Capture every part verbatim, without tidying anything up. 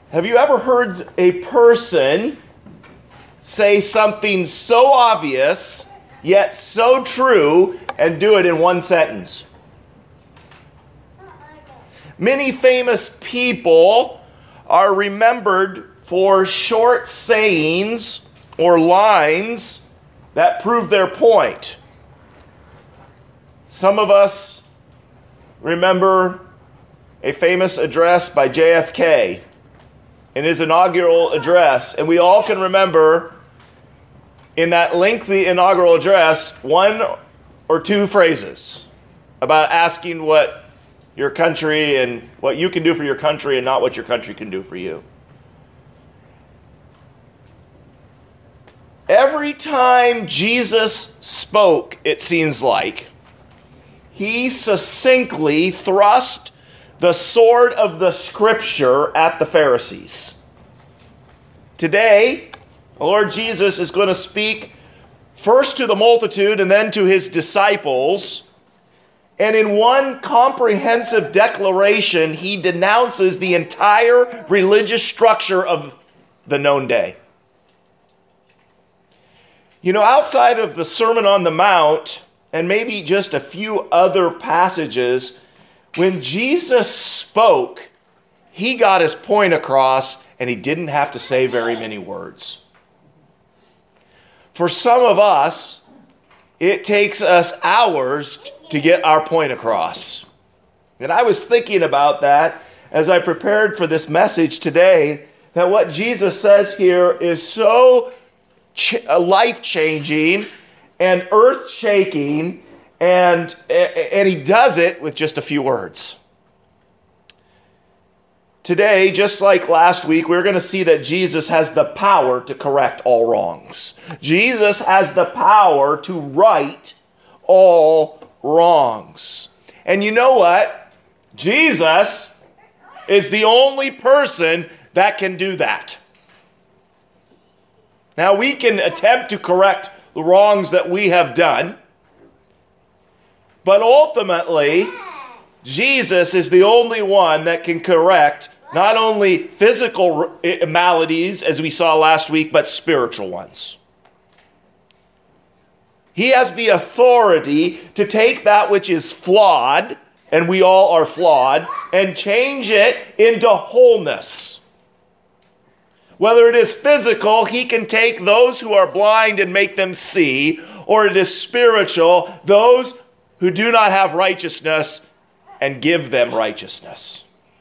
Have you ever heard a person say something so obvious, yet so true, and do it in one sentence? Many famous people are remembered for short sayings or lines that prove their point. Some of us remember a famous address by J F K in his inaugural address, and we all can remember in that lengthy inaugural address one or two phrases about asking what your country and what you can do for your country and not what your country can do for you. Every time Jesus spoke, it seems like, he succinctly thrust the sword of the Scripture at the Pharisees. Today, the Lord Jesus is going to speak first to the multitude and then to his disciples. And in one comprehensive declaration, he denounces the entire religious structure of the known day. You know, outside of the Sermon on the Mount, and maybe just a few other passages, when Jesus spoke, he got his point across, and he didn't have to say very many words. For some of us, it takes us hours to get our point across. And I was thinking about that as I prepared for this message today, that what Jesus says here is so ch- life-changing and earth-shaking, and, and he does it with just a few words. Today, just like last week, we're going to see that Jesus has the power to correct all wrongs. Jesus has the power to right all wrongs. And you know what? Jesus is the only person that can do that. Now, we can attempt to correct the wrongs that we have done, but ultimately, Jesus is the only one that can correct not only physical maladies, as we saw last week, but spiritual ones. He has the authority to take that which is flawed, and we all are flawed, and change it into wholeness. Whether it is physical, he can take those who are blind and make them see, or it is spiritual, those who do not have righteousness, and give them righteousness.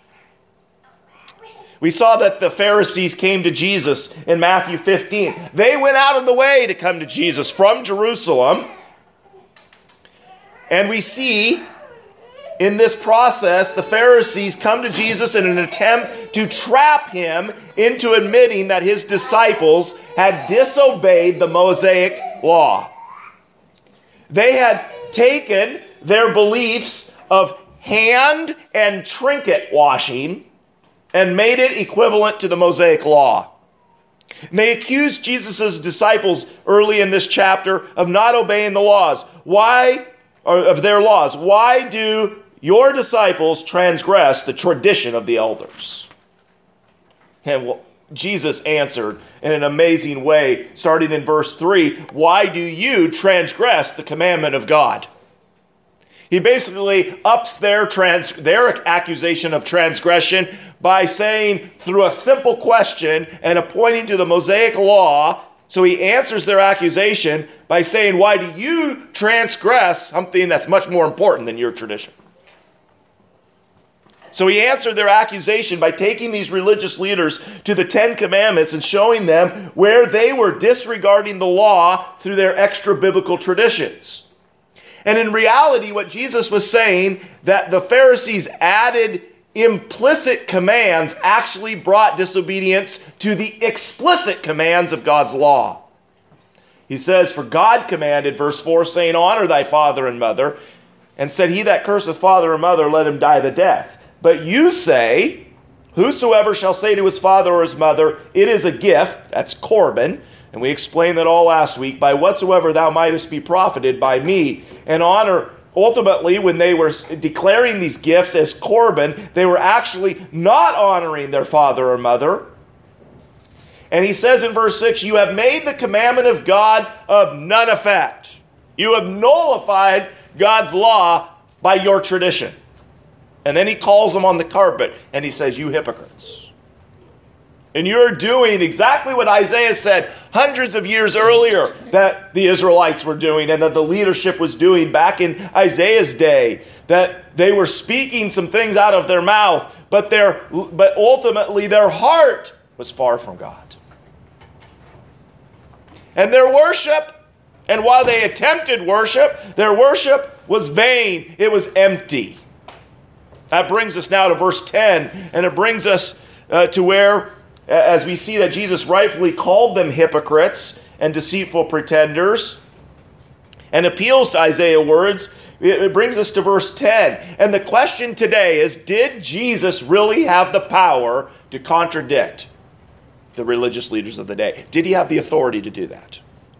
We saw that the Pharisees came to Jesus in Matthew fifteen. They went out of the way to come to Jesus from Jerusalem. And we see in this process, the Pharisees come to Jesus in an attempt to trap him into admitting that his disciples had disobeyed the Mosaic law. They had taken their beliefs of hand and trinket washing and made it equivalent to the Mosaic law. And they accused Jesus' disciples early in this chapter of not obeying the laws. Why, or of their laws? Why do your disciples transgress the tradition of the elders? And well, Jesus answered in an amazing way, starting in verse three, why do you transgress the commandment of God? He basically ups their trans, their accusation of transgression by saying through a simple question and pointing to the Mosaic law. So he answers their accusation by saying, why do you transgress something that's much more important than your tradition? So he answered their accusation by taking these religious leaders to the Ten Commandments and showing them where they were disregarding the law through their extra-biblical traditions. And in reality, what Jesus was saying, that the Pharisees added implicit commands actually brought disobedience to the explicit commands of God's law. He says, for God commanded, verse four, saying, honor thy father and mother, and said, he that curseth father or mother, let him die the death. But you say, whosoever shall say to his father or his mother, it is a gift, that's Corban, and we explained that all last week, by whatsoever thou mightest be profited by me, and honor ultimately, when they were declaring these gifts as Corban, they were actually not honoring their father or mother. And he says in verse six, you have made the commandment of God of none effect. You have nullified God's law by your tradition. And then he calls them on the carpet and he says, you hypocrites. And you're doing exactly what Isaiah said hundreds of years earlier that the Israelites were doing and that the leadership was doing back in Isaiah's day. That they were speaking some things out of their mouth, but their, but ultimately their heart was far from God. And their worship, and while they attempted worship, their worship was vain. It was empty. That brings us now to verse ten, and it brings us uh, to where, as we see that Jesus rightfully called them hypocrites and deceitful pretenders, and appeals to Isaiah's words, it brings us to verse ten. And the question today is, did Jesus really have the power to contradict the religious leaders of the day? Did he have the authority to do that?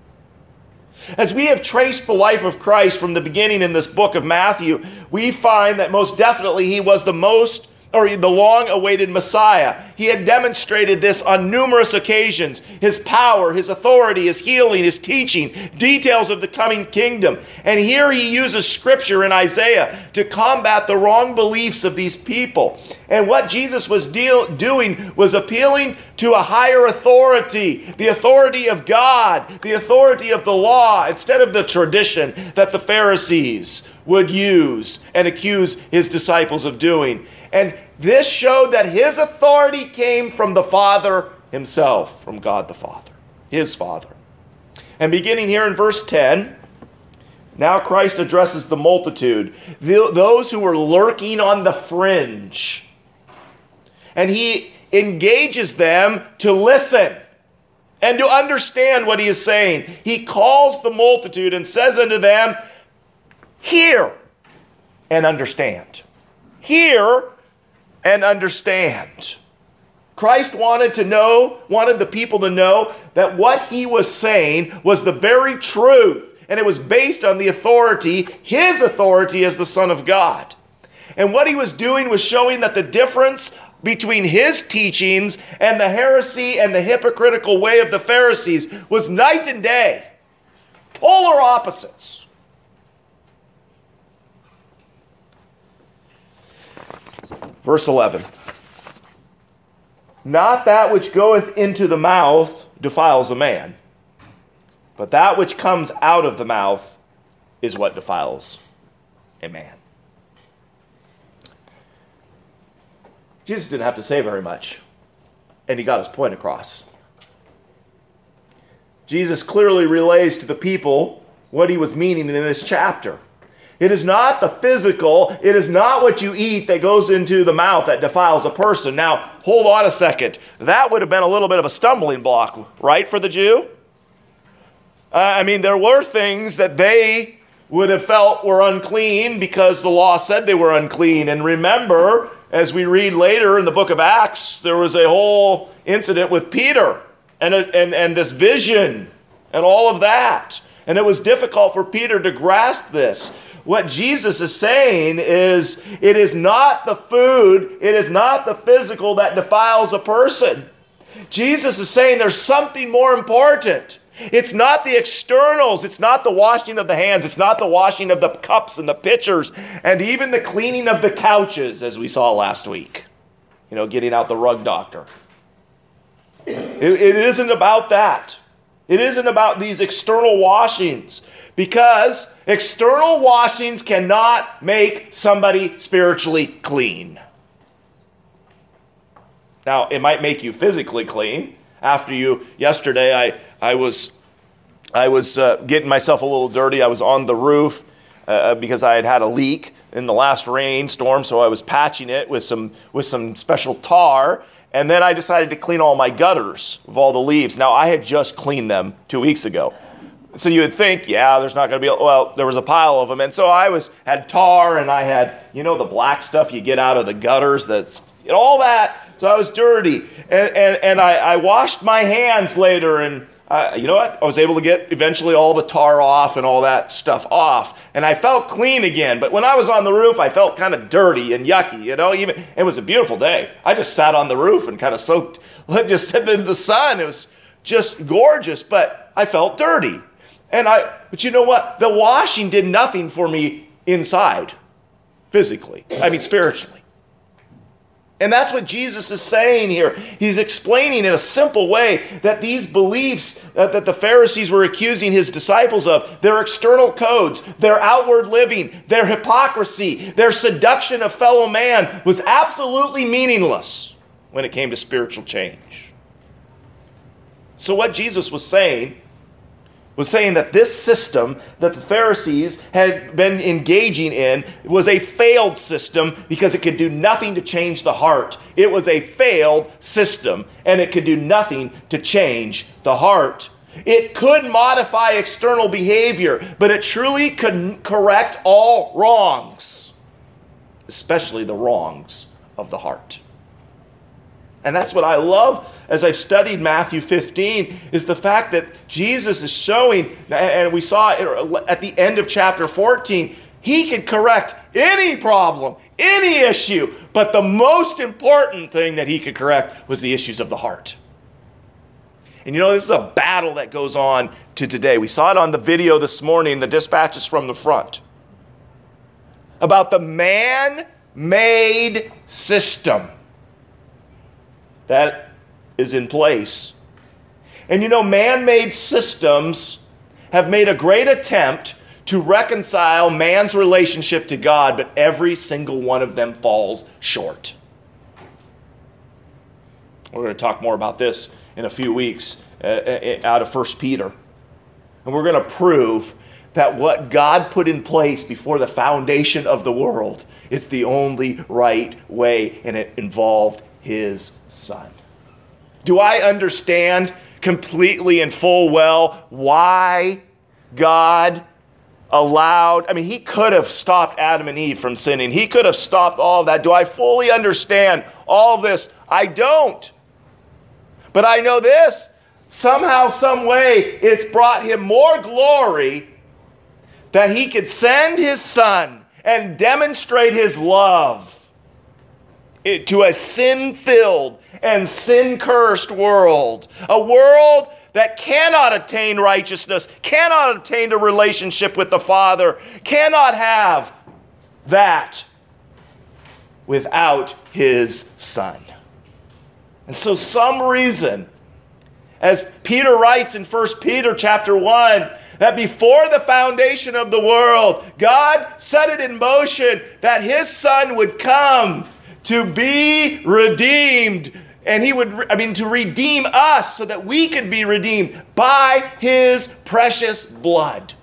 As we have traced the life of Christ from the beginning in this book of Matthew, we find that most definitely he was the most, or the long-awaited Messiah. He had demonstrated this on numerous occasions. His power, his authority, his healing, his teaching, details of the coming kingdom. And here he uses scripture in Isaiah to combat the wrong beliefs of these people. And what Jesus was deal- doing was appealing to a higher authority, the authority of God, the authority of the law, instead of the tradition that the Pharisees would use and accuse his disciples of doing. And this showed that his authority came from the Father himself, from God the Father, his Father. And beginning here in verse ten, now Christ addresses the multitude, those who were lurking on the fringe. And he engages them to listen and to understand what he is saying. He calls the multitude and says unto them, hear and understand. Hear and understand. Christ wanted to know, wanted the people to know that what he was saying was the very truth, and it was based on the authority, his authority as the Son of God. And what he was doing was showing that the difference between his teachings and the heresy and the hypocritical way of the Pharisees was night and day, polar opposites. Verse eleven. Not that which goeth into the mouth defiles a man, but that which comes out of the mouth is what defiles a man. Jesus didn't have to say very much, and he got his point across. Jesus clearly relays to the people what he was meaning in this chapter. It is not the physical, it is not what you eat that goes into the mouth that defiles a person. Now, hold on a second. That would have been a little bit of a stumbling block, right, for the Jew? Uh, I mean, there were things that they would have felt were unclean because the law said they were unclean. And remember, as we read later in the book of Acts, there was a whole incident with Peter and, a, and, and this vision and all of that. And it was difficult for Peter to grasp this. What Jesus is saying is, it is not the food, it is not the physical that defiles a person. Jesus is saying there's something more important. It's not the externals, it's not the washing of the hands, it's not the washing of the cups and the pitchers, and even the cleaning of the couches, as we saw last week. You know, getting out the rug doctor. It, it isn't about that. It isn't about these external washings, because external washings cannot make somebody spiritually clean. Now, it might make you physically clean. After you, yesterday, I, I was, I was uh, getting myself a little dirty. I was on the roof uh, because I had had a leak in the last rainstorm, so I was patching it with some with some special tar. And then I decided to clean all my gutters of all the leaves. Now, I had just cleaned them two weeks ago. So you would think, yeah, there's not going to be, well, there was a pile of them. And so I was had tar, and I had, you know, the black stuff you get out of the gutters, that's, you know, all that. So I was dirty. And, and, and I, I washed my hands later, and uh, you know what? I was able to get eventually all the tar off and all that stuff off. And I felt clean again. But when I was on the roof, I felt kind of dirty and yucky, you know. Even it was a beautiful day. I just sat on the roof and kind of soaked, just sitting in the sun. It was just gorgeous, but I felt dirty. And I, but you know what? The washing did nothing for me inside, physically. I mean, spiritually. And that's what Jesus is saying here. He's explaining in a simple way that these beliefs uh, that the Pharisees were accusing his disciples of, their external codes, their outward living, their hypocrisy, their seduction of fellow man was absolutely meaningless when it came to spiritual change. So what Jesus was saying was saying that this system that the Pharisees had been engaging in was a failed system because it could do nothing to change the heart. It was a failed system, and it could do nothing to change the heart. It could modify external behavior, but it truly couldn't correct all wrongs, especially the wrongs of the heart. And that's what I love as I've studied Matthew fifteen, is the fact that Jesus is showing, and we saw it at the end of chapter fourteen, he could correct any problem, any issue, but the most important thing that he could correct was the issues of the heart. And you know, this is a battle that goes on to today. We saw it on the video this morning, the dispatches from the front, about the man-made system that is in place. And you know, man-made systems have made a great attempt to reconcile man's relationship to God, but every single one of them falls short. We're going to talk more about this in a few weeks uh, out of First Peter. And we're going to prove that what God put in place before the foundation of the world, it's the only right way, and it involved his Son. Do I understand completely and full well why God allowed, I mean, he could have stopped Adam and Eve from sinning. He could have stopped all of that. Do I fully understand all of this? I don't. But I know this. Somehow, some way, it's brought him more glory that he could send his Son and demonstrate his love to a sin-filled and sin-cursed world. A world that cannot attain righteousness, cannot attain a relationship with the Father, cannot have that without his Son. And so some reason, as Peter writes in First Peter chapter one, that before the foundation of the world, God set it in motion that his Son would come to be redeemed. And he would, I mean, to redeem us so that we could be redeemed by his precious blood.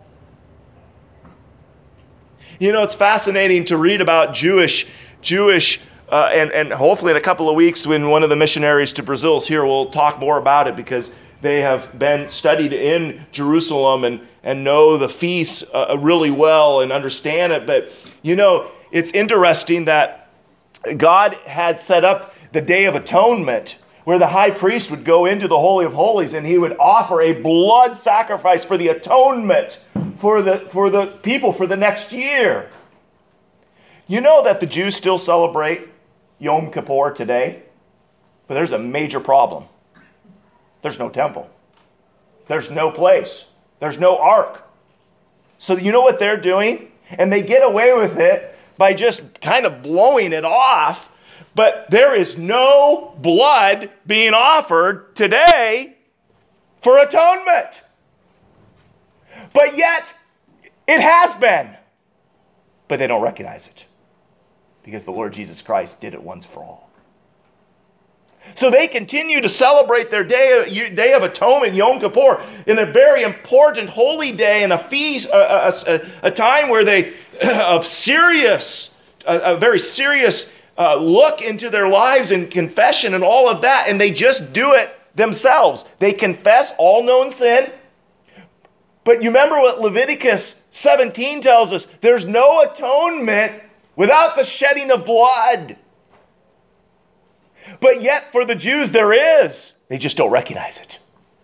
You know, it's fascinating to read about Jewish, Jewish, uh, and, and hopefully in a couple of weeks when one of the missionaries to Brazil is here, we'll talk more about it because they have been studied in Jerusalem and, and know the feasts uh, really well and understand it. But, you know, it's interesting that God had set up the Day of Atonement where the high priest would go into the Holy of Holies and he would offer a blood sacrifice for the atonement for the, for the people for the next year. You know that the Jews still celebrate Yom Kippur today, but there's a major problem. There's no temple. There's no place. There's no ark. So you know what they're doing? And they get away with it by just kind of blowing it off. But there is no blood being offered today for atonement. But yet, it has been. But they don't recognize it. Because the Lord Jesus Christ did it once for all. So they continue to celebrate their day of, day of atonement, Yom Kippur, in a very important holy day and a feast, a, a, a time where they, of serious, a, a very serious uh, look into their lives and confession and all of that, and they just do it themselves. They confess all known sin. But you remember what Leviticus seventeen tells us, there's no atonement without the shedding of blood. But yet for the Jews there is. They just don't recognize it.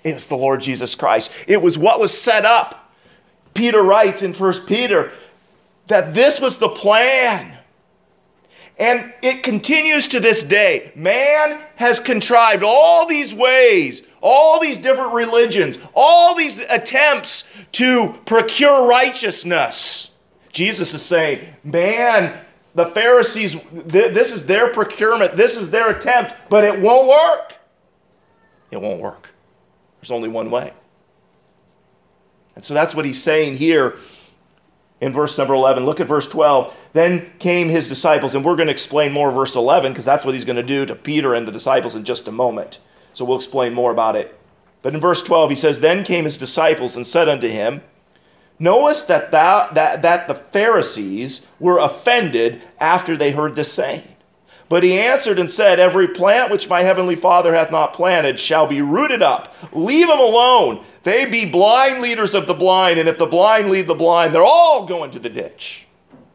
It was the Lord Jesus Christ. It was what was set up. Peter writes in First Peter that this was the plan. And it continues to this day. Man has contrived all these ways, all these different religions, all these attempts to procure righteousness. Jesus is saying, man, the Pharisees, th- this is their procurement, this is their attempt, but it won't work. It won't work. There's only one way. And so that's what he's saying here in verse number eleven. Look at verse twelve. Then came his disciples, and we're going to explain more verse eleven, because that's what he's going to do to Peter and the disciples in just a moment. So we'll explain more about it. But in verse twelve, he says, Then came his disciples and said unto him, Knowest that, thou, that, that the Pharisees were offended after they heard this saying? But he answered and said, Every plant which my heavenly Father hath not planted shall be rooted up. Leave them alone. They be blind leaders of the blind, and if the blind lead the blind, they're all going to the ditch.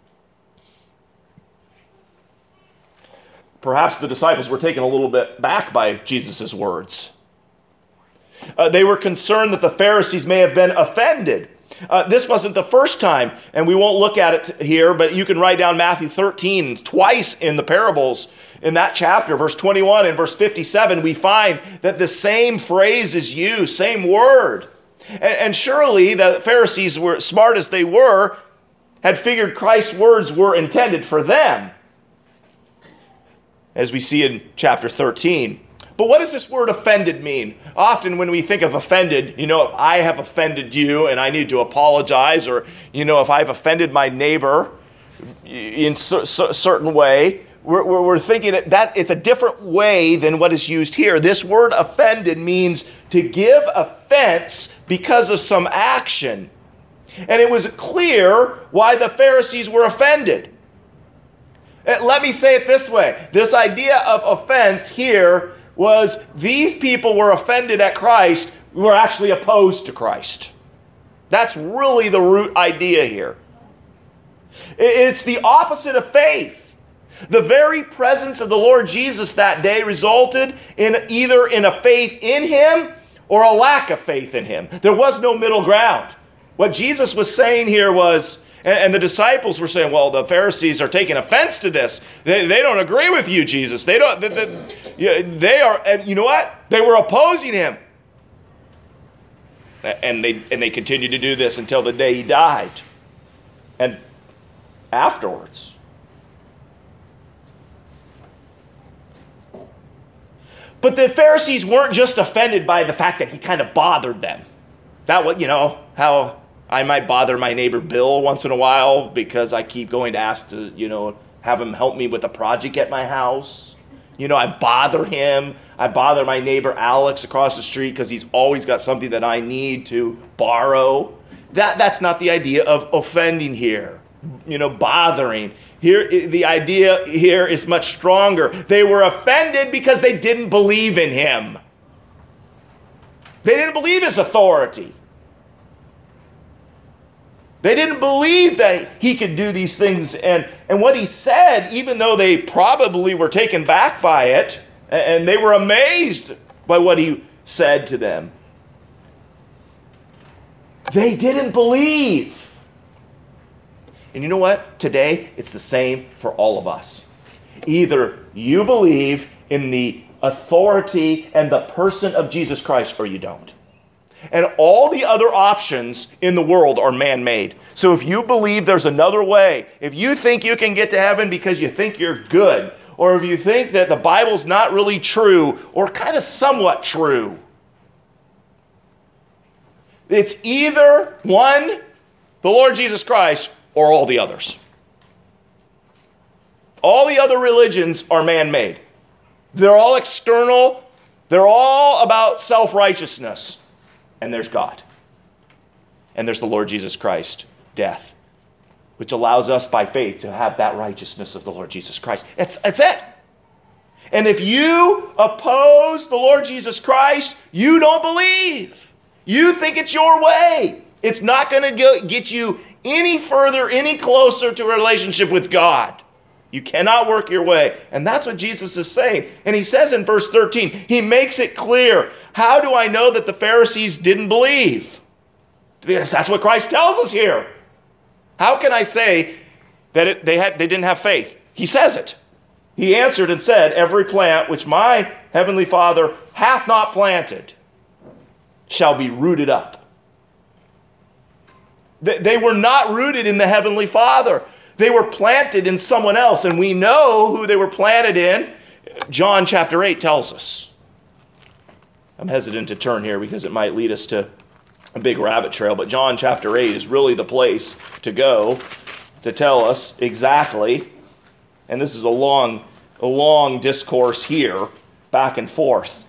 Perhaps the disciples were taken a little bit back by Jesus' words. Uh, they were concerned that the Pharisees may have been offended. Uh, this wasn't the first time, and we won't look at it here, but you can write down Matthew thirteen. Twice in the parables in that chapter, verse twenty-one and verse fifty-seven, we find that the same phrase is used, same word. And, and surely the Pharisees, were smart as they were, had figured Christ's words were intended for them, as we see in chapter thirteen. But what does this word offended mean? Often when we think of offended, you know, if I have offended you and I need to apologize, or, you know, if I've offended my neighbor in a certain way, we're, we're, we're thinking that it's a different way than what is used here. This word offended means to give offense because of some action. And it was clear why the Pharisees were offended. Let me say it this way. This idea of offense here was these people were offended at Christ who were actually opposed to Christ. That's really the root idea here. It's the opposite of faith. The very presence of the Lord Jesus that day resulted in either in a faith in him or a lack of faith in him. There was no middle ground. What Jesus was saying here was, and the disciples were saying, well, the Pharisees are taking offense to this. They, they don't agree with you, Jesus. They don't. They, they, they are, and you know what? They were opposing him. And they and they continued to do this until the day he died. And afterwards. But the Pharisees weren't just offended by the fact that he kind of bothered them. That was, you know, how I might bother my neighbor Bill once in a while because I keep going to ask to, you know, have him help me with a project at my house. You know, I bother him. I bother my neighbor Alex across the street because he's always got something that I need to borrow. That that's not the idea of offending here. You know, bothering. Here, the idea here is much stronger. They were offended because they didn't believe in him. They didn't believe his authority. They didn't believe that he could do these things. And, and what he said, even though they probably were taken back by it, and they were amazed by what he said to them, they didn't believe. And you know what? Today, it's the same for all of us. Either you believe in the authority and the person of Jesus Christ, or you don't. And all the other options in the world are man-made. So if you believe there's another way, if you think you can get to heaven because you think you're good, or if you think that the Bible's not really true, or kind of somewhat true, it's either one, the Lord Jesus Christ, or all the others. All the other religions are man-made. They're all external. They're all about self-righteousness. And there's God. And there's the Lord Jesus Christ, death, which allows us by faith to have that righteousness of the Lord Jesus Christ. That's, that's it. And if you oppose the Lord Jesus Christ, you don't believe. You think it's your way. It's not going to get you any further, any closer to a relationship with God. You You cannot work your way. And that's what Jesus is saying. And he says in verse thirteen, he makes it clear. How do I know that the Pharisees didn't believe? Because that's what Christ tells us here. How can I say that it, they, had, they didn't have faith? He says it. He answered and said, every plant which my heavenly Father hath not planted shall be rooted up. They, they were not rooted in the heavenly Father. They were planted in someone else, and we know who they were planted in. John chapter eight tells us. I'm hesitant to turn here because it might lead us to a big rabbit trail, but John chapter eight is really the place to go to tell us exactly. And this is a long, a long discourse here, back and forth.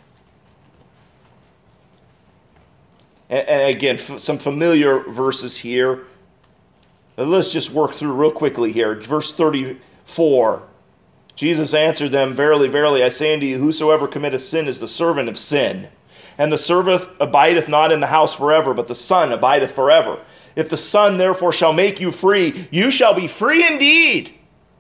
And, and again, f- some familiar verses here. Let's just work through real quickly here. Verse thirty-four. Jesus answered them, verily, verily, I say unto you, whosoever committeth sin is the servant of sin. And the servant abideth not in the house forever, but the Son abideth forever. If the Son therefore shall make you free, you shall be free indeed.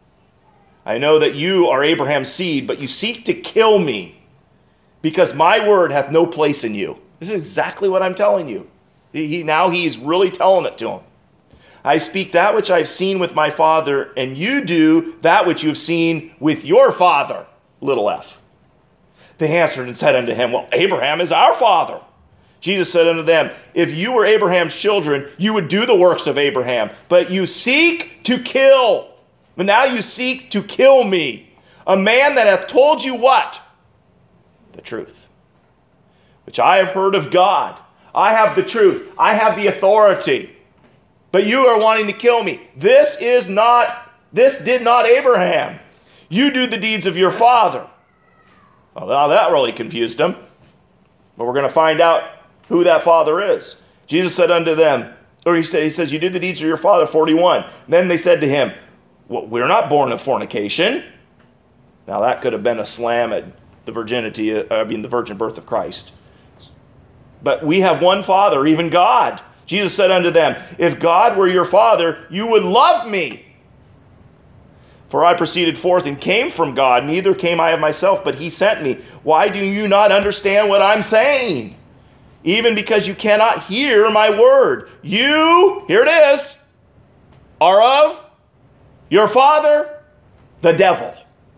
I know that you are Abraham's seed, but you seek to kill me, because my word hath no place in you. This is exactly what I'm telling you. He, now he's really telling it to him. I speak that which I've seen with my Father, and you do that which you've seen with your father, little f. They answered and said unto him, well, Abraham is our father. Jesus said unto them, if you were Abraham's children, you would do the works of Abraham. But you seek to kill. But now you seek to kill me, a man that hath told you what? The truth, which I have heard of God. I have the truth. I have the authority. But you are wanting to kill me. This is not, this did not Abraham. You do the deeds of your father. Well, now that really confused him. But we're going to find out who that father is. Jesus said unto them, or he, said, he says, you did the deeds of your father, forty-one. Then they said to him, well, we're not born of fornication. Now that could have been a slam at the virginity, I mean the virgin birth of Christ. But we have one Father, even God. Jesus said unto them, if God were your Father, you would love me. For I proceeded forth and came from God, neither came I of myself, but he sent me. Why do you not understand what I'm saying? Even because you cannot hear my word. You, here it is, are of your father, the devil.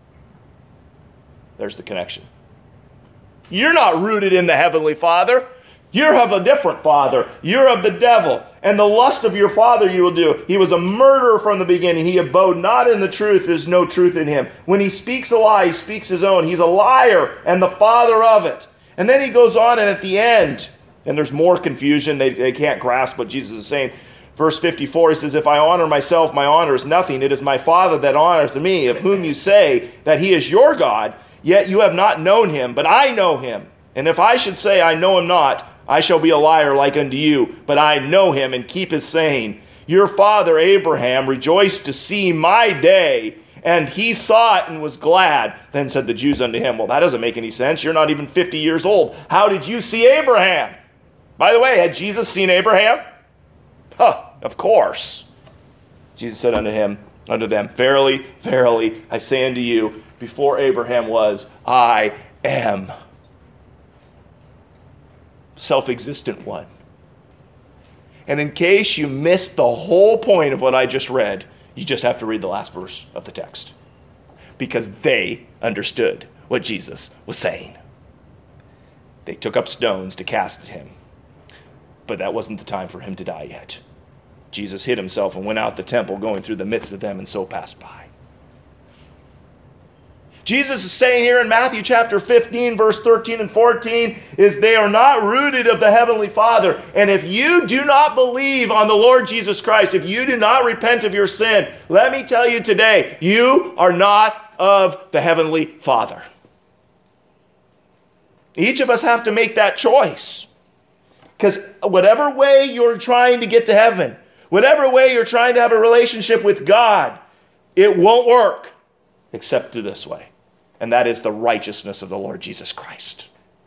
There's the connection. You're not rooted in the heavenly Father. You're of a different father. You're of the devil. And the lust of your father you will do. He was a murderer from the beginning. He abode not in the truth. There's no truth in him. When he speaks a lie, he speaks his own. He's a liar and the father of it. And then he goes on, and at the end, and there's more confusion. They, they can't grasp what Jesus is saying. Verse fifty-four, he says, if I honor myself, my honor is nothing. It is my Father that honoreth me, of whom you say that he is your God, yet you have not known him, but I know him. And if I should say I know him not, I shall be a liar like unto you, but I know him and keep his saying. Your father Abraham rejoiced to see my day, and he saw it and was glad. Then said the Jews unto him, well, that doesn't make any sense. You're not even fifty years old. How did you see Abraham? By the way, had Jesus seen Abraham? Huh, of course. Jesus said unto him, unto them, verily, verily, I say unto you, before Abraham was, I am. Self-existent one. And in case you missed the whole point of what I just read, you just have to read the last verse of the text. Because they understood what Jesus was saying. They took up stones to cast at him. But that wasn't the time for him to die yet. Jesus hid himself and went out the temple, going through the midst of them, and so passed by. Jesus is saying here in Matthew chapter fifteen, verse thirteen and fourteen, is they are not rooted of the Heavenly Father. And if you do not believe on the Lord Jesus Christ, if you do not repent of your sin, let me tell you today, you are not of the Heavenly Father. Each of us have to make that choice. Because whatever way you're trying to get to heaven, whatever way you're trying to have a relationship with God, it won't work except through this way. And that is the righteousness of the Lord Jesus Christ.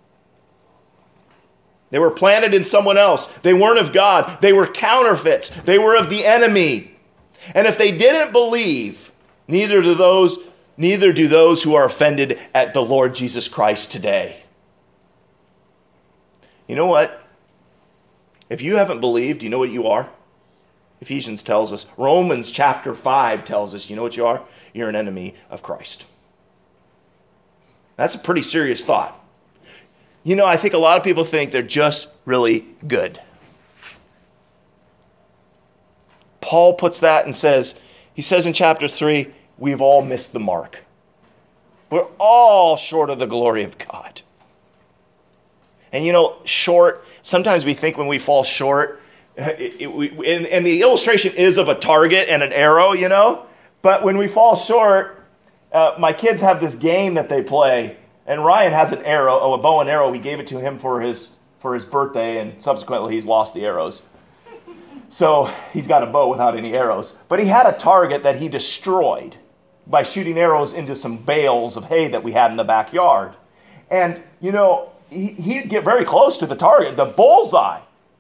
They were planted in someone else. They weren't of God. They were counterfeits. They were of the enemy. And if they didn't believe, Neither do those, neither do those who are offended at the Lord Jesus Christ today. You know what? If you haven't believed, you know what you are? Ephesians tells us. Romans chapter five tells us, you know what you are? You're an enemy of Christ. That's a pretty serious thought. You know, I think a lot of people think they're just really good. Paul puts that and says, he says in chapter three, we've all missed the mark. We're all short of the glory of God. And you know, short, sometimes we think when we fall short, it, it, we, and, and the illustration is of a target and an arrow, you know, but when we fall short, uh, my kids have this game that they play, and Ryan has an arrow, oh, a bow and arrow. We gave it to him for his for his birthday, and subsequently he's lost the arrows. So he's got a bow without any arrows. But he had a target that he destroyed by shooting arrows into some bales of hay that we had in the backyard. And, you know, he, he'd get very close to the target, the bullseye.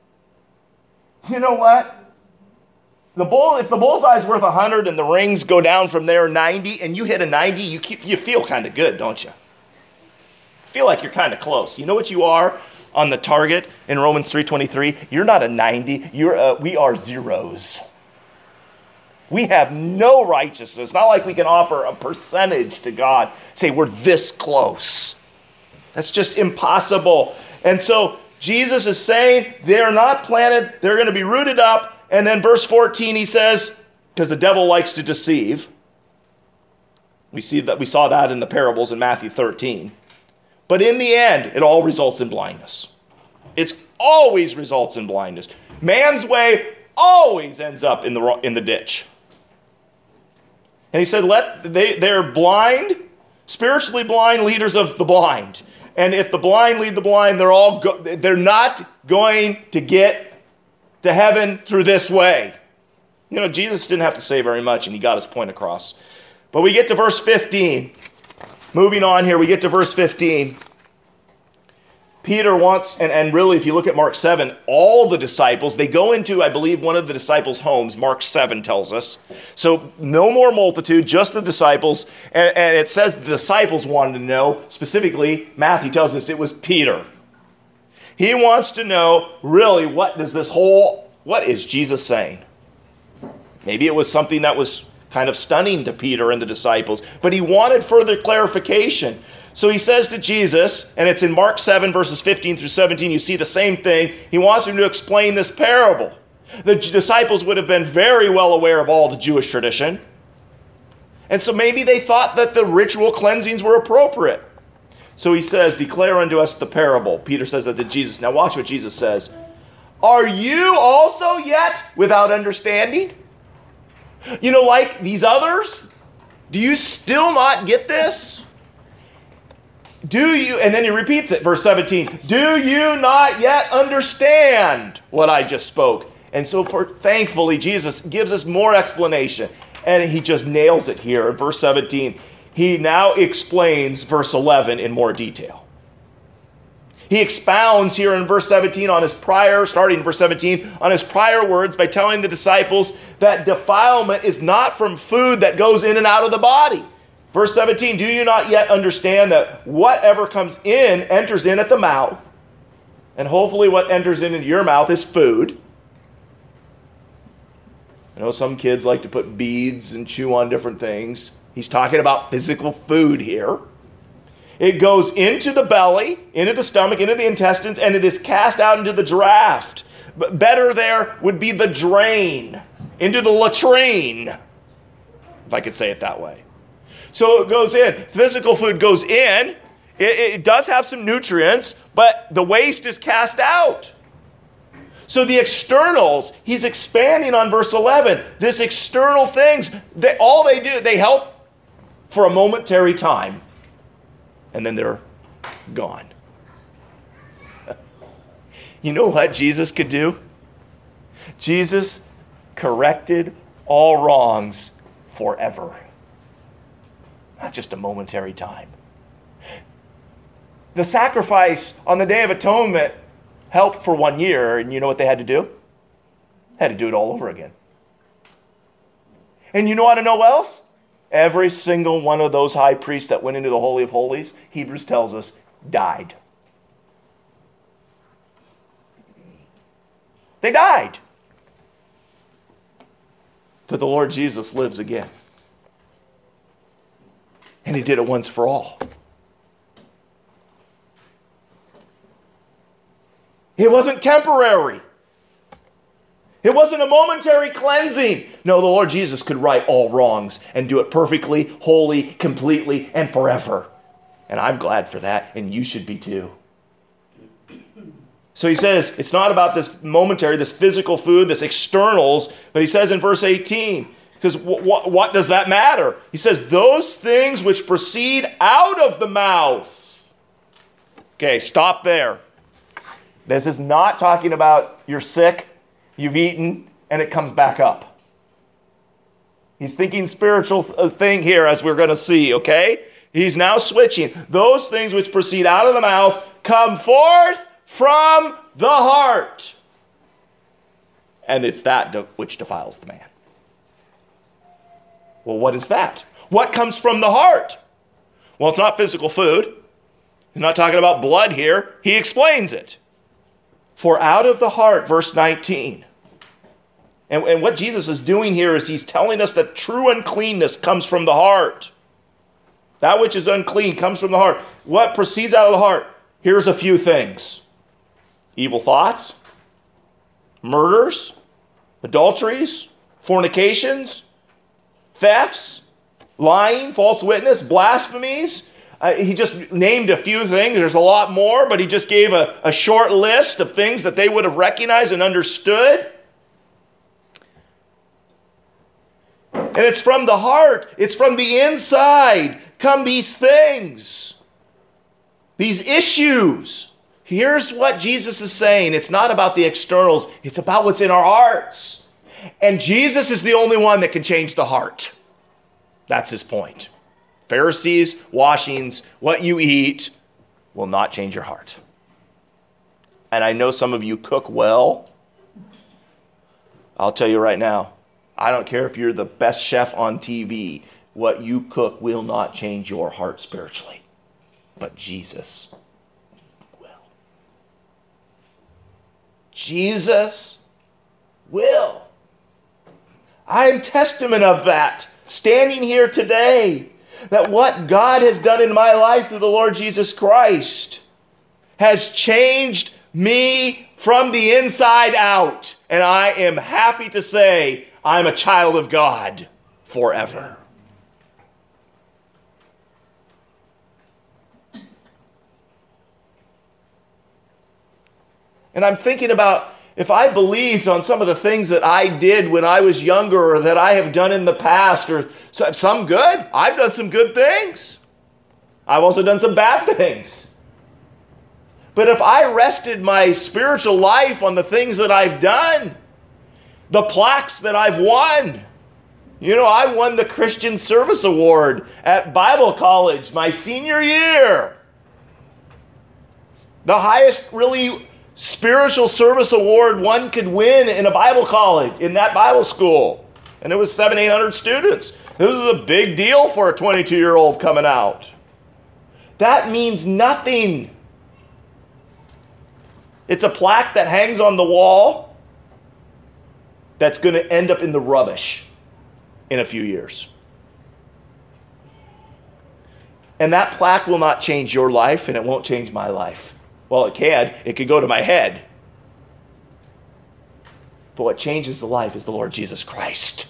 You know what? The bull, if the bullseye's worth one hundred and the rings go down from there ninety, and you hit a ninety, you keep you feel kind of good, don't you? Feel like you're kind of close. You know what you are on the target in Romans three twenty-three? You're not a ninety. You're a, we are zeros. We have no righteousness. Not like we can offer a percentage to God. Say we're this close. That's just impossible. And so Jesus is saying they're not planted. They're going to be rooted up. And then verse fourteen, he says, because the devil likes to deceive. We see that we saw that in the parables in Matthew thirteen. But in the end, it all results in blindness. It always results in blindness. Man's way always ends up in the in the ditch. And he said, "Let they they're blind, spiritually blind leaders of the blind. And if the blind lead the blind, they're all go, they're not going to get to heaven through this way." You know, Jesus didn't have to say very much, and he got his point across. But we get to verse fifteen. Moving on here, we get to verse fifteen. Peter wants, and, and really, if you look at Mark seven, all the disciples, they go into, I believe, one of the disciples' homes. Mark seven tells us. So no more multitude, just the disciples. And, and it says the disciples wanted to know, specifically, Matthew tells us it was Peter. He wants to know, really, what does this whole, what is Jesus saying? Maybe it was something that was kind of stunning to Peter and the disciples, but he wanted further clarification. So he says to Jesus, and it's in Mark seven, verses fifteen through seventeen, you see the same thing. He wants him to explain this parable. The disciples would have been very well aware of all the Jewish tradition. And so maybe they thought that the ritual cleansings were appropriate. So he says, declare unto us the parable. Peter says that to Jesus. Now watch what Jesus says. Are you also yet without understanding? You know, like these others, do you still not get this? Do you, and then he repeats it, verse seventeen, do you not yet understand what I just spoke? And so for, thankfully, Jesus gives us more explanation, and he just nails it here in verse seventeen. He now explains verse eleven in more detail. He expounds here in verse seventeen on his prior, starting in verse seventeen, on his prior words by telling the disciples that defilement is not from food that goes in and out of the body. Verse seventeen, do you not yet understand that whatever comes in enters in at the mouth, and hopefully what enters in into your mouth is food. I know some kids like to put beads and chew on different things. He's talking about physical food here. It goes into the belly, into the stomach, into the intestines, and it is cast out into the draft. But better there would be the drain, into the latrine, if I could say it that way. So it goes in. Physical food goes in. It, it does have some nutrients, but the waste is cast out. So the externals, he's expanding on verse eleven. This external things, they, all they do, they help for a momentary time. And then they're gone. You know what Jesus could do? Jesus corrected all wrongs forever. Not just a momentary time. The sacrifice on the Day of Atonement helped for one year, and you know what they had to do? They had to do it all over again. And you know what I know else? Every single one of those high priests that went into the Holy of Holies, Hebrews tells us, died. They died. But the Lord Jesus lives again. And he did it once for all. It wasn't temporary. It wasn't a momentary cleansing. No, the Lord Jesus could right all wrongs and do it perfectly, wholly, completely, and forever. And I'm glad for that, and you should be too. So he says, it's not about this momentary, this physical food, this externals, but he says in verse eighteen, because w- w- what does that matter? He says, those things which proceed out of the mouth. Okay, stop there. This is not talking about you're sick, you've eaten, and it comes back up. He's thinking spiritual thing here, as we're going to see, okay? He's now switching. Those things which proceed out of the mouth come forth from the heart. And it's that which defiles the man. Well, what is that? What comes from the heart? Well, it's not physical food. He's not talking about blood here. He explains it. For out of the heart, verse nineteen. And, and what Jesus is doing here is he's telling us that true uncleanness comes from the heart. That which is unclean comes from the heart. What proceeds out of the heart? Here's a few things. Evil thoughts, murders, adulteries, fornications, thefts, lying, false witness, blasphemies. Uh, he just named a few things. There's a lot more, but he just gave a, a short list of things that they would have recognized and understood. And it's from the heart. It's from the inside come these things, these issues. Here's what Jesus is saying. It's not about the externals. It's about what's in our hearts. And Jesus is the only one that can change the heart. That's his point. Pharisees, washings, what you eat will not change your heart. And I know some of you cook well. I'll tell you right now, I don't care if you're the best chef on T V. What you cook will not change your heart spiritually. But Jesus will. Jesus will. I am testament of that, standing here today, that what God has done in my life through the Lord Jesus Christ has changed me from the inside out. And I am happy to say I'm a child of God forever. And I'm thinking about if I believed on some of the things that I did when I was younger or that I have done in the past, or some good. I've done some good things. I've also done some bad things. But if I rested my spiritual life on the things that I've done, the plaques that I've won, you know, I won the Christian Service Award at Bible College my senior year. The highest really spiritual service award one could win in a Bible college, in that Bible school. And it was seven, eight hundred students. This was a big deal for a twenty-two-year-old coming out. That means nothing. It's a plaque that hangs on the wall that's going to end up in the rubbish in a few years. And that plaque will not change your life, and it won't change my life. Well, it can. It could go to my head. But what changes the life is the Lord Jesus Christ.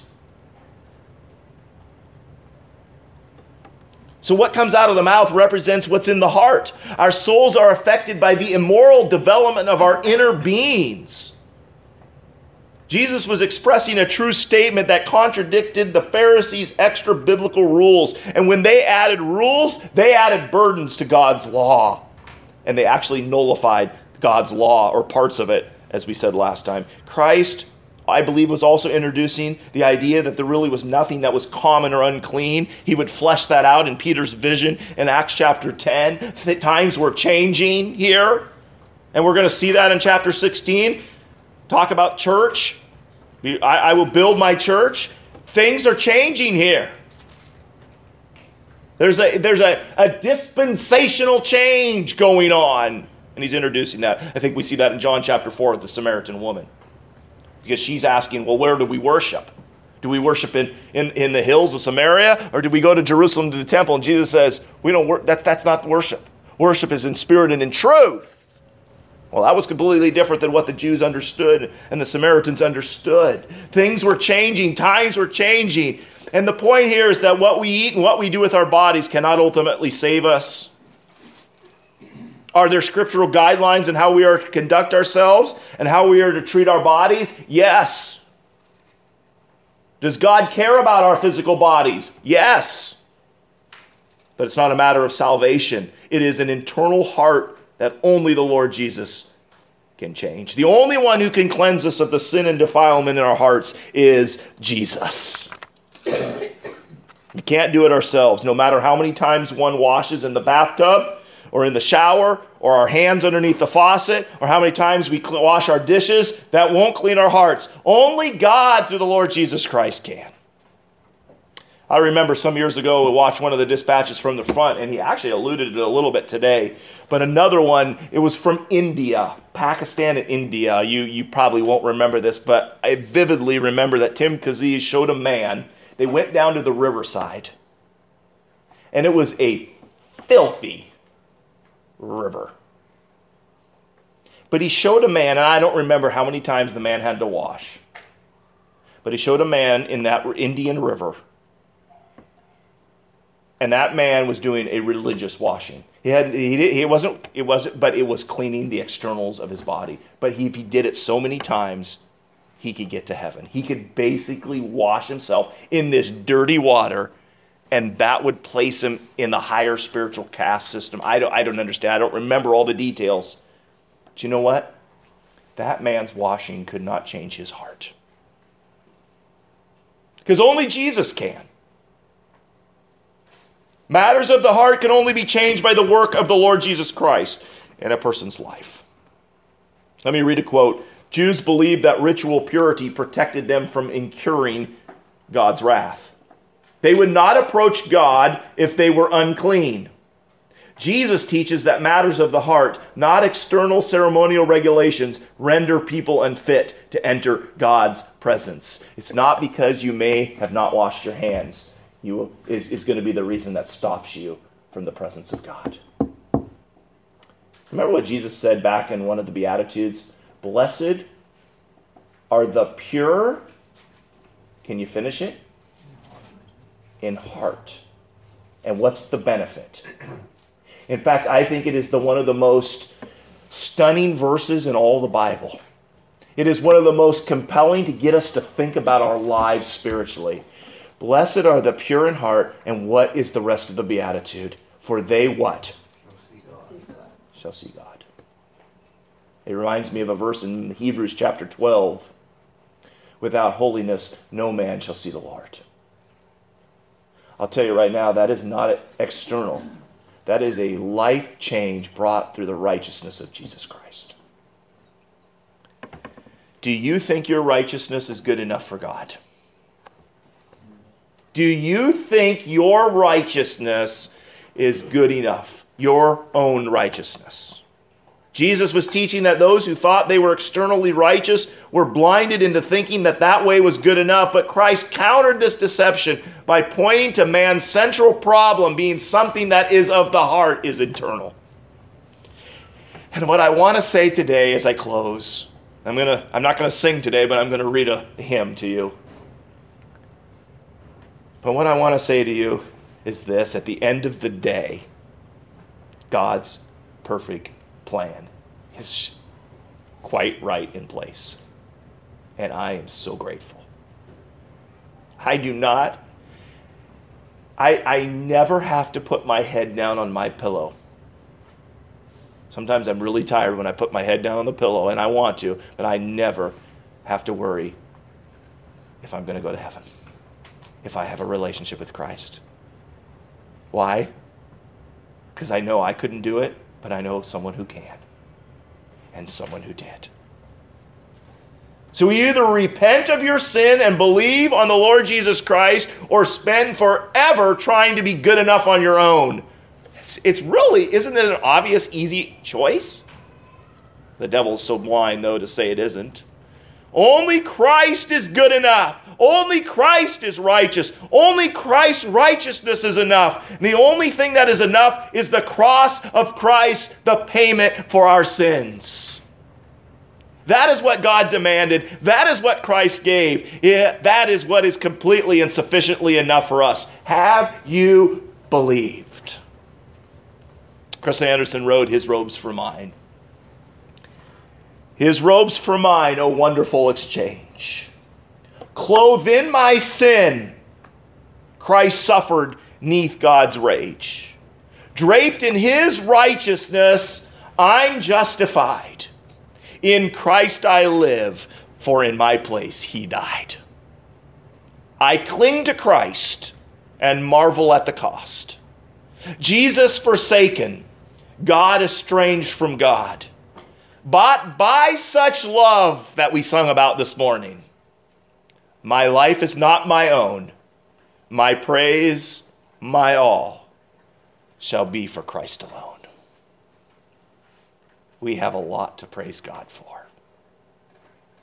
So what comes out of the mouth represents what's in the heart. Our souls are affected by the immoral development of our inner beings. Jesus was expressing a true statement that contradicted the Pharisees' extra biblical rules. And when they added rules, they added burdens to God's law. And they actually nullified God's law, or parts of it, as we said last time. Christ, I believe, was also introducing the idea that there really was nothing that was common or unclean. He would flesh that out in Peter's vision in Acts chapter ten. The times were changing here. And we're going to see that in chapter sixteen. Talk about church. I, I will build my church. Things are changing here. There's a there's a, a dispensational change going on. And he's introducing that. I think we see that in John chapter four with the Samaritan woman. Because she's asking, well, where do we worship? Do we worship in, in, in the hills of Samaria? Or do we go to Jerusalem to the temple? And Jesus says, we don't work. That's, that's not worship. Worship is in spirit and in truth. Well, that was completely different than what the Jews understood and the Samaritans understood. Things were changing. Times were changing. And the point here is that what we eat and what we do with our bodies cannot ultimately save us. Are there scriptural guidelines on how we are to conduct ourselves and how we are to treat our bodies? Yes. Does God care about our physical bodies? Yes. But it's not a matter of salvation. It is an internal heart that only the Lord Jesus can change. The only one who can cleanse us of the sin and defilement in our hearts is Jesus. We can't do it ourselves. No matter how many times one washes in the bathtub, or in the shower, or our hands underneath the faucet, or how many times we wash our dishes, that won't clean our hearts. Only God through the Lord Jesus Christ can. I remember some years ago, we watched one of the dispatches from the front, and he actually alluded to it a little bit today, but another one, it was from India, Pakistan and India. You, you probably won't remember this, but I vividly remember that Tim Kaziz showed a man. They went down to the riverside, and it was a filthy river. But he showed a man, and I don't remember how many times the man had to wash, but he showed a man in that Indian river, and that man was doing a religious washing. He had he, he wasn't it wasn't but it was cleaning the externals of his body. But he, if he did it so many times, he could get to heaven. He could basically wash himself in this dirty water, and that would place him in the higher spiritual caste system. I don't, I don't understand. I don't remember all the details. But you know what? That man's washing could not change his heart. Because only Jesus can. Matters of the heart can only be changed by the work of the Lord Jesus Christ in a person's life. Let me read a quote. Jews believed that ritual purity protected them from incurring God's wrath. They would not approach God if they were unclean. Jesus teaches that matters of the heart, not external ceremonial regulations, render people unfit to enter God's presence. It's not because you may have not washed your hands you is, is going to be the reason that stops you from the presence of God. Remember what Jesus said back in one of the Beatitudes? Blessed are the pure. Can you finish it? In heart. And what's the benefit? In fact, I think it is the one of the most stunning verses in all the Bible. It is one of the most compelling to get us to think about our lives spiritually. Blessed are the pure in heart, and what is the rest of the beatitude? For they what? Shall see God. It reminds me of a verse in Hebrews chapter twelve. Without holiness, no man shall see the Lord. I'll tell you right now, that is not external. That is a life change brought through the righteousness of Jesus Christ. Do you think your righteousness is good enough for God? Do you think your righteousness is good enough? Your own righteousness. Jesus was teaching that those who thought they were externally righteous were blinded into thinking that that way was good enough, but Christ countered this deception by pointing to man's central problem being something that is of the heart, is internal. And what I want to say today as I close, I'm gonna I'm not going to sing today, but I'm going to read a hymn to you. But what I want to say to you is this: at the end of the day, God's perfect plan is quite right in place. And I am so grateful. I do not, I, I never have to put my head down on my pillow. Sometimes I'm really tired when I put my head down on the pillow, and I want to, but I never have to worry if I'm going to go to heaven, if I have a relationship with Christ. Why? Because I know I couldn't do it, but I know someone who can, and someone who did. So you either repent of your sin and believe on the Lord Jesus Christ, or spend forever trying to be good enough on your own. It's, it's really, isn't it an obvious, easy choice? The devil's so blind, though, to say it isn't. Only Christ is good enough. Only Christ is righteous. Only Christ's righteousness is enough. And the only thing that is enough is the cross of Christ, the payment for our sins. That is what God demanded. That is what Christ gave. Yeah, that is what is completely and sufficiently enough for us. Have you believed? Chris Anderson wrote, "His robes for mine. His robes for mine, O wonderful exchange. Clothed in my sin, Christ suffered 'neath God's rage. Draped in his righteousness, I'm justified. In Christ I live, for in my place he died. I cling to Christ and marvel at the cost. Jesus forsaken, God estranged from God, bought by such love that we sung about this morning. My life is not my own. My praise, my all, shall be for Christ alone." We have a lot to praise God for.